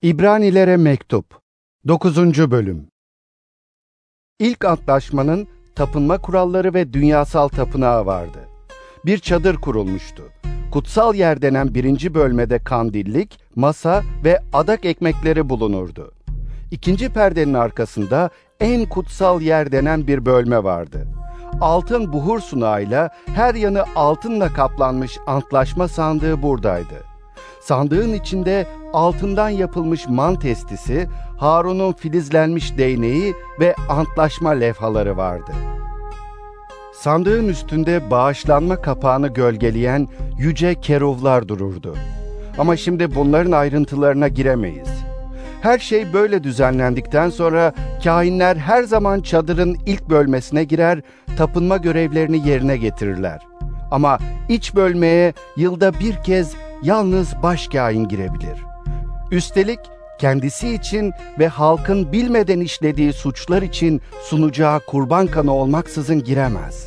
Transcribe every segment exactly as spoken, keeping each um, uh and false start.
İbranilere Mektup dokuzuncu Bölüm. İlk antlaşmanın tapınma kuralları ve dünyasal tapınağı vardı. Bir çadır kurulmuştu. Kutsal yer denen birinci bölmede kandillik, masa ve adak ekmekleri bulunurdu. İkinci perdenin arkasında en kutsal yer denen bir bölme vardı. Altın buhur sunağıyla her yanı altınla kaplanmış antlaşma sandığı buradaydı. Sandığın içinde altından yapılmış man testisi, Harun'un filizlenmiş değneği ve antlaşma levhaları vardı. Sandığın üstünde bağışlanma kapağını gölgeleyen yüce keruvlar dururdu. Ama şimdi bunların ayrıntılarına giremeyiz. Her şey böyle düzenlendikten sonra kâhinler her zaman çadırın ilk bölmesine girer, tapınma görevlerini yerine getirirler. Ama iç bölmeye yılda bir kez yalnız başkâhin girebilir. Üstelik kendisi için ve halkın bilmeden işlediği suçlar için sunacağı kurban kanı olmaksızın giremez.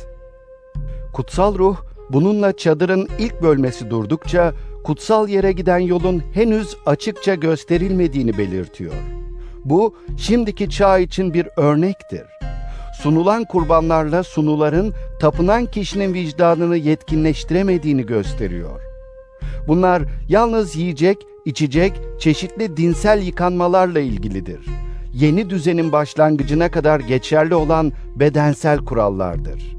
Kutsal ruh bununla çadırın ilk bölmesi durdukça kutsal yere giden yolun henüz açıkça gösterilmediğini belirtiyor. Bu şimdiki çağ için bir örnektir. Sunulan kurbanlarla sunuların tapınan kişinin vicdanını yetkinleştiremediğini gösteriyor. Bunlar yalnız yiyecek, içecek, çeşitli dinsel yıkanmalarla ilgilidir. Yeni düzenin başlangıcına kadar geçerli olan bedensel kurallardır.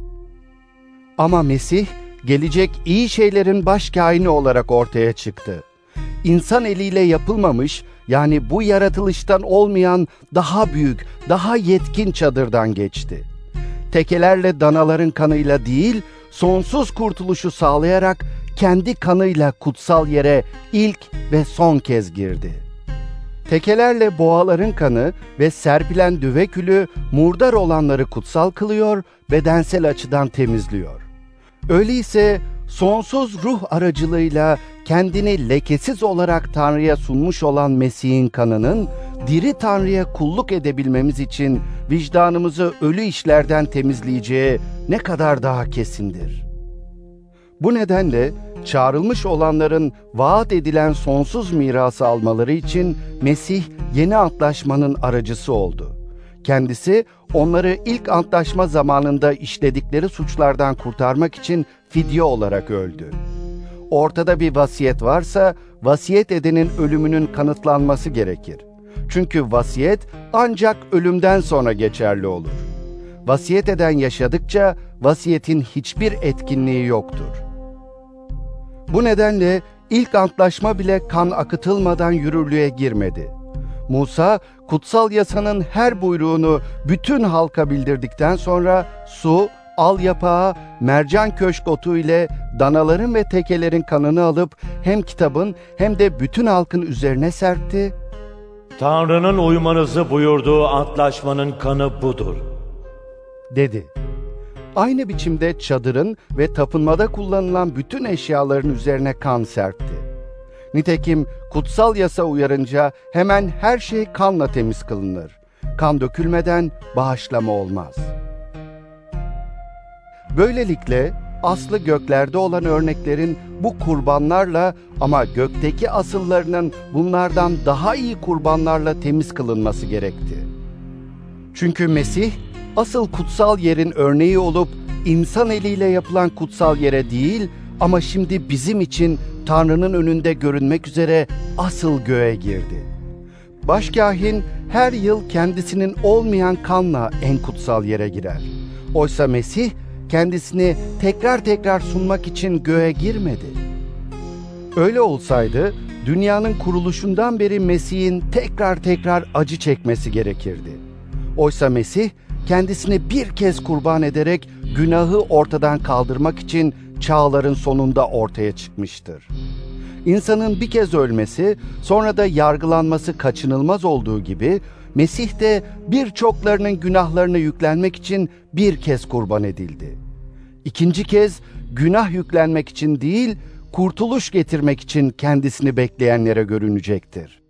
Ama Mesih, gelecek iyi şeylerin başkâhini olarak ortaya çıktı. İnsan eliyle yapılmamış, yani bu yaratılıştan olmayan daha büyük, daha yetkin çadırdan geçti. Tekelerle danaların kanıyla değil, sonsuz kurtuluşu sağlayarak kendi kanıyla kutsal yere ilk ve son kez girdi. Tekelerle boğaların kanı ve serpilen düve külü murdar olanları kutsal kılıyor, bedensel açıdan temizliyor. Öyleyse sonsuz ruh aracılığıyla kendini lekesiz olarak Tanrı'ya sunmuş olan Mesih'in kanının, diri Tanrı'ya kulluk edebilmemiz için vicdanımızı ölü işlerden temizleyeceği ne kadar daha kesindir. Bu nedenle çağrılmış olanların vaat edilen sonsuz mirası almaları için Mesih yeni antlaşmanın aracısı oldu. Kendisi onları ilk antlaşma zamanında işledikleri suçlardan kurtarmak için fidye olarak öldü. Ortada bir vasiyet varsa vasiyet edenin ölümünün kanıtlanması gerekir. Çünkü vasiyet ancak ölümden sonra geçerli olur. Vasiyet eden yaşadıkça vasiyetin hiçbir etkinliği yoktur. Bu nedenle ilk antlaşma bile kan akıtılmadan yürürlüğe girmedi. Musa, kutsal yasanın her buyruğunu bütün halka bildirdikten sonra su, al yapağı, mercan köşk otu ile danaların ve tekelerin kanını alıp hem kitabın hem de bütün halkın üzerine serpti. Tanrı'nın uymanızı buyurduğu antlaşmanın kanı budur, dedi. Aynı biçimde çadırın ve tapınmada kullanılan bütün eşyaların üzerine kan serpti. Nitekim kutsal yasa uyarınca hemen her şey kanla temiz kılınır. Kan dökülmeden bağışlama olmaz. Böylelikle aslı göklerde olan örneklerin bu kurbanlarla ama gökteki asıllarının bunlardan daha iyi kurbanlarla temiz kılınması gerekti. Çünkü Mesih, asıl kutsal yerin örneği olup insan eliyle yapılan kutsal yere değil ama şimdi bizim için Tanrı'nın önünde görünmek üzere asıl göğe girdi. Başkâhin her yıl kendisinin olmayan kanla en kutsal yere girer. Oysa Mesih kendisini tekrar tekrar sunmak için göğe girmedi. Öyle olsaydı dünyanın kuruluşundan beri Mesih'in tekrar tekrar acı çekmesi gerekirdi. Oysa Mesih kendisini bir kez kurban ederek günahı ortadan kaldırmak için çağların sonunda ortaya çıkmıştır. İnsanın bir kez ölmesi, sonra da yargılanması kaçınılmaz olduğu gibi, Mesih de birçoklarının günahlarını yüklenmek için bir kez kurban edildi. İkinci kez günah yüklenmek için değil, kurtuluş getirmek için kendisini bekleyenlere görünecektir.